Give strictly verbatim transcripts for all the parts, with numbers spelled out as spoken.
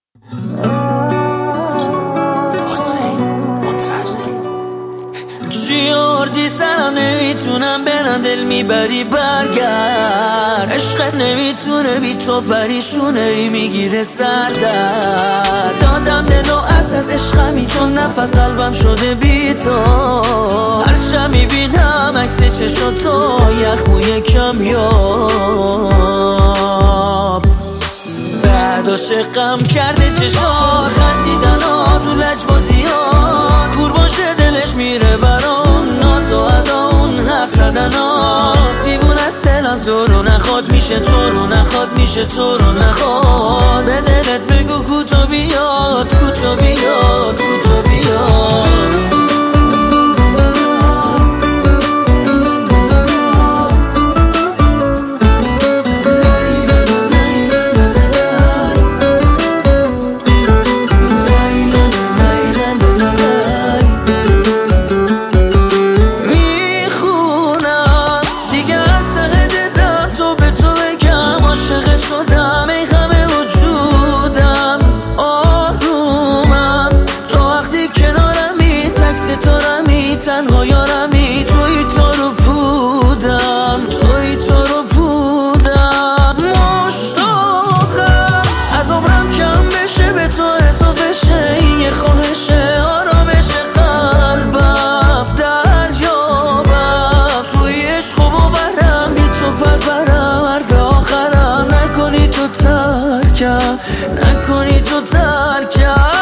جیوردی سرم نمیتونم برم، دل میبری برگرد. عشقت نمیتونه بی تو پریشونه ای میگیره سردر. دادم دلو از از عشقمی تو نفس قلبم شده بی تو. هر شب میبینم عکس چشم تو، یخ موی کمیاب. بعد عاشقم کرده چشات، خندیدن ها تو لجبازیات. کور باشه دلش میره برام، ناز و ادا اون حرف زدن ها. دیوون از دلم تو رو نخواد، میشه تو رو نخواد، میشه تو رو نخواد. به دلت بگو کوتو بیاد، کوتو بیاد، کوتو بیاد. شدم ای همه وجودم، آرومم تو وقتی کنارمی، تک ستارمی، تنها یارمی. توی تو رو پودم، توی تو رو پودم. مشتاقم از عمرم کم بشه، به تو اضافه شه. این یه خواهشه، آرامش قلبم دریابم. توی عشق و باورم بی تو پرورم، حرف آخرم نکنی تو ترکم، نکنی تو ترکم.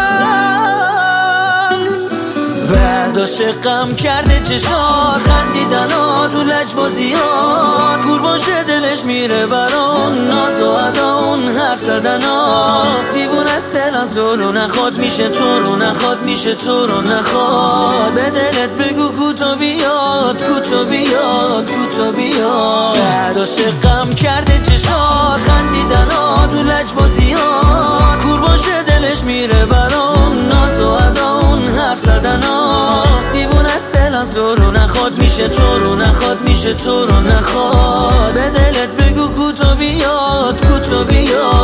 بعد عاشقم کرده چشات، خندیدن ها تو لجبازیات. کور باشه دلش میره برام، ناز و ادا اون حرف زدن ها. دیوون از دلم تو رو نخواد، میشه تو رو نخواد، میشه تو رو نخواد. به دلت بگو کوتو بیاد، کوتو بیاد، کوتو بیاد. بعد عاشقم کرده چشات، خندیدن ها تو لجبازیات. کور باشه دلش میره برام، ناز و ادا اون حرف زدن ها. دیوون از دلم تو رو نخواد، میشه تو رو نخواد، میشه تو رو نخواد. به دلت بگو کوتو بیاد، کوتو بیاد.